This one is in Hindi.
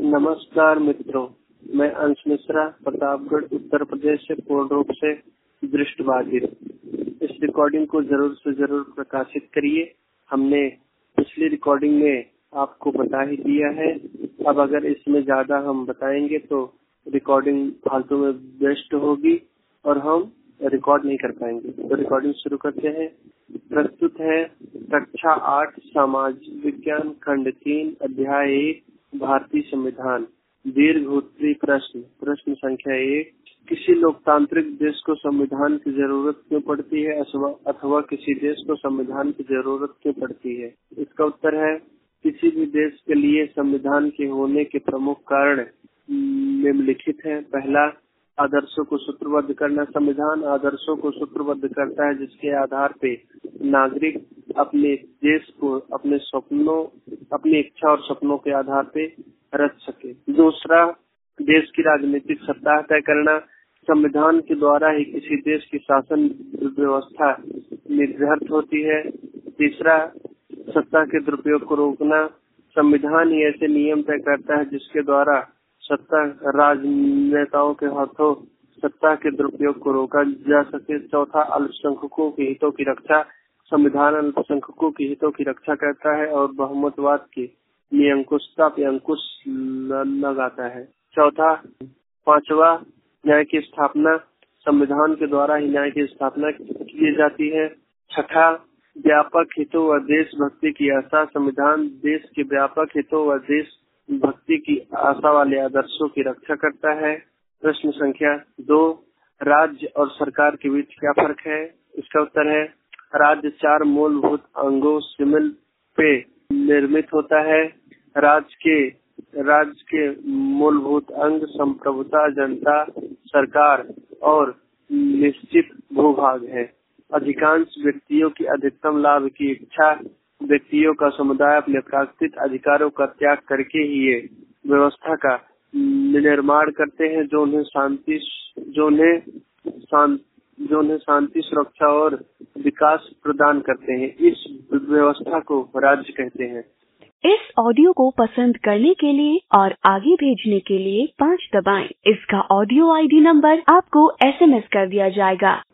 नमस्कार मित्रों, मैं अंश मिश्रा प्रतापगढ़ उत्तर प्रदेश से पूर्ण रूप से दृष्टिबाधित। इस रिकॉर्डिंग को जरूर से जरूर प्रकाशित करिए। हमने पिछली रिकॉर्डिंग में आपको बता ही दिया है। अब अगर इसमें ज्यादा हम बताएंगे तो रिकॉर्डिंग फालतू में वेस्ट होगी और हम रिकॉर्ड नहीं कर पाएंगे। तो रिकॉर्डिंग शुरू करते हैं। प्रस्तुत है कक्षा 8 सामाजिक विज्ञान खंड 3 अध्याय 1 भारतीय संविधान। दीर्घ प्रश्न संख्या 1। किसी लोकतांत्रिक देश को संविधान की जरूरत क्यों पड़ती है अथवा किसी देश को संविधान की जरूरत क्यों पड़ती है? इसका उत्तर है किसी भी देश के लिए संविधान के होने के प्रमुख कारण निम्नलिखित है। पहला, आदर्शों को सूत्रबद्ध करना। संविधान आदर्शों को सूत्रबद्ध करता है जिसके आधार पे नागरिक अपने देश को अपने सपनों, अपनी इच्छा और सपनों के आधार पे रच सके। दूसरा, देश की राजनीतिक सत्ता तय करना। संविधान के द्वारा ही किसी देश की शासन व्यवस्था निर्धारित होती है। तीसरा, सत्ता के दुरुपयोग को रोकना। संविधान ही ऐसे नियम तय करता है जिसके द्वारा सत्ता राजनेताओं के हाथों सत्ता के दुरुपयोग को रोका जा सके। चौथा, अल्पसंख्यकों के हितों की रक्षा। संविधान अल्पसंख्यकों के हितों की रक्षा करता है और बहुमतवाद की निरंकुशता पे अंकुश लगाता है। पांचवा, न्याय की स्थापना। संविधान के द्वारा ही न्याय की स्थापना की जाती है। छठा, व्यापक हितों व देशभक्ति की आशा। संविधान देश के व्यापक हितों व देशभक्ति की आशा वाले आदर्शों की रक्षा करता है। प्रश्न संख्या 2, राज्य और सरकार के बीच क्या फर्क है? इसका उत्तर है राज्य 4 मूलभूत अंगों से मिल पे निर्मित होता है। राज्य के मूलभूत अंग संप्रभुता, जनता, सरकार और निश्चित भूभाग है। अधिकांश व्यक्तियों की अधिकतम लाभ की इच्छा। व्यक्तियों का समुदाय अपने प्राकृतिक अधिकारों का त्याग करके ही ये व्यवस्था का निर्माण करते हैं जो उन्हें शांति, सुरक्षा और विकास प्रदान करते हैं। इस व्यवस्था को राज्य कहते हैं। इस ऑडियो को पसंद करने के लिए और आगे भेजने के लिए 5 दबाएं। इसका ऑडियो ID नंबर आपको SMS कर दिया जाएगा।